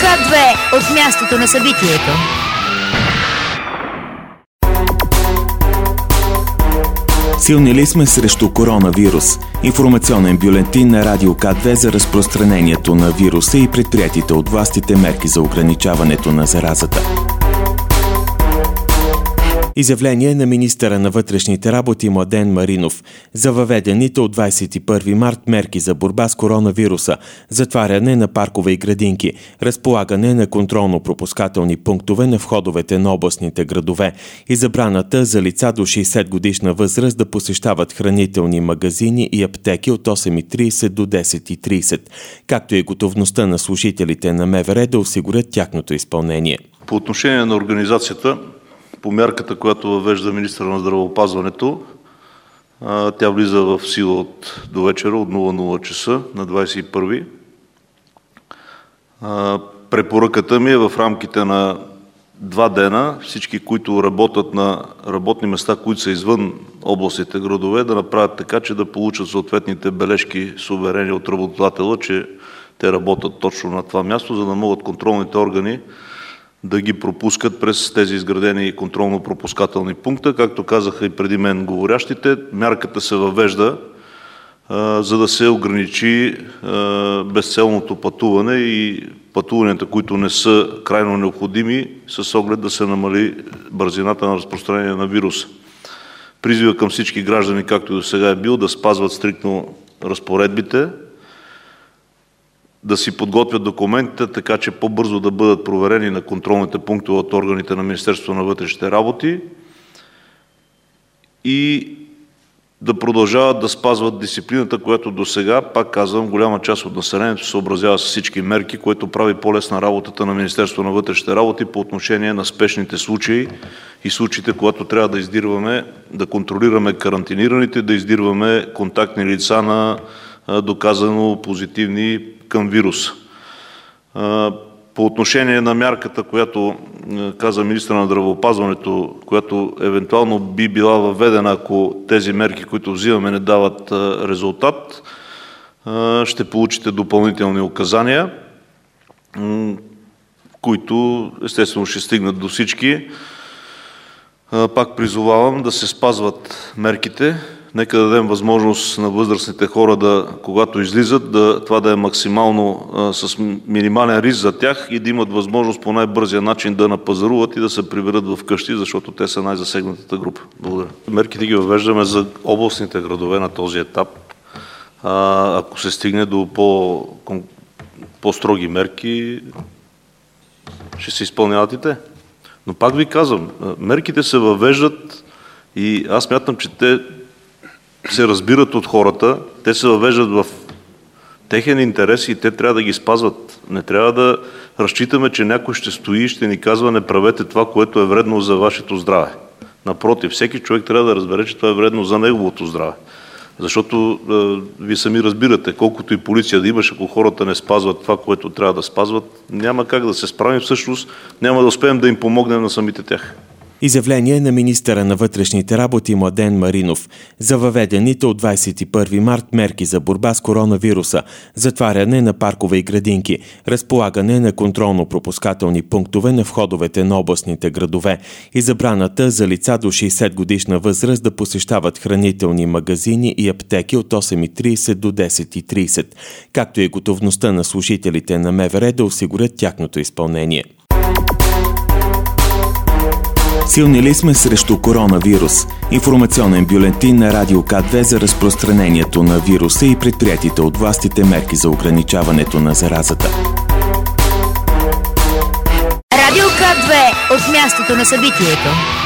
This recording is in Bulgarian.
К2 от мястото на събитието. Силни ли сме срещу коронавирус? Информационен бюлетин на Радио К2 за разпространението на вируса и предприятите от властите мерки за ограничаването на заразата. Изявление на министъра на вътрешните работи Младен Маринов за въведените от 21 март мерки за борба с коронавируса, затваряне на паркове и градинки, разполагане на контролно-пропускателни пунктове на входовете на областните градове и забраната за лица до 60 годишна възраст да посещават хранителни магазини и аптеки от 8:30 до 10:30, както и готовността на служителите на МВР да осигурят тяхното изпълнение. По отношение на организацията, по мярката, която въвежда министъра на здравеопазването, тя влиза в сила до вечера, от 00 часа на 21. Препоръката ми е в рамките на 2 дена всички, които работят на работни места, които са извън областните градове, да направят така, че да получат съответните бележки с уверение от работодателя, че те работят точно на това място, за да могат контролните органи да ги пропускат през тези изградени контролно-пропускателни пункта. Както казаха и преди мен говорящите, мярката се въвежда, за да се ограничи безцелното пътуване и пътуванията, които не са крайно необходими, с оглед да се намали бързината на разпространение на вируса. Призива към всички граждани, както и до сега е бил, да спазват стриктно разпоредбите, да си подготвят документите, така че по-бързо да бъдат проверени на контролните пунктове от органите на Министерството на вътрешните работи и да продължават да спазват дисциплината, която до сега, пак казвам, голяма част от населението се съобразява с всички мерки, което прави по-лесна работата на Министерството на вътрешните работи по отношение на спешните случаи и случаите, когато трябва да издирваме, да контролираме карантинираните, да издирваме контактни лица на доказано позитивни към вируса. По отношение на мярката, която каза министъра на здравеопазването, която евентуално би била въведена, ако тези мерки, които взимаме, не дават резултат, ще получите допълнителни указания, които естествено ще стигнат до всички. Пак призовавам да се спазват мерките. Нека да дадем възможност на възрастните хора, когато излизат, това да е максимално с минимален риск за тях и да имат възможност по най-бързия начин да напазаруват и да се приберат в къщи, защото те са най-засегнатата група. Благодаря. Мерките ги въвеждаме за областните градове на този етап. Ако се стигне до по-строги мерки, ще се изпълняват и те. Но пак ви казвам, мерките се въвеждат и аз смятам, че те се разбират от хората, те се въвеждат в техен интерес и те трябва да ги спазват. Не трябва да разчитаме, че някой ще стои и ще ни казва: не правете това, което е вредно за вашето здраве. Напротив, всеки човек трябва да разбере, че това е вредно за неговото здраве. Защото вие сами разбирате, колкото и полиция да имаш, ако хората не спазват това, което трябва да спазват, няма как да се справим, всъщност няма да успеем да им помогнем на самите тях. Изявление на министъра на вътрешните работи Младен Маринов за въведените от 21 март мерки за борба с коронавируса, затваряне на паркове и градинки, разполагане на контролно-пропускателни пунктове на входовете на областните градове и забраната за лица до 60 годишна възраст да посещават хранителни магазини и аптеки от 8:30 до 10:30, както и готовността на служителите на МВР да осигурят тяхното изпълнение. Силни ли сме срещу коронавирус? Информационен бюлетин на Радио К2 за разпространението на вируса и предприятите от властите мерки за ограничаването на заразата. Радио К2 от мястото на събитието.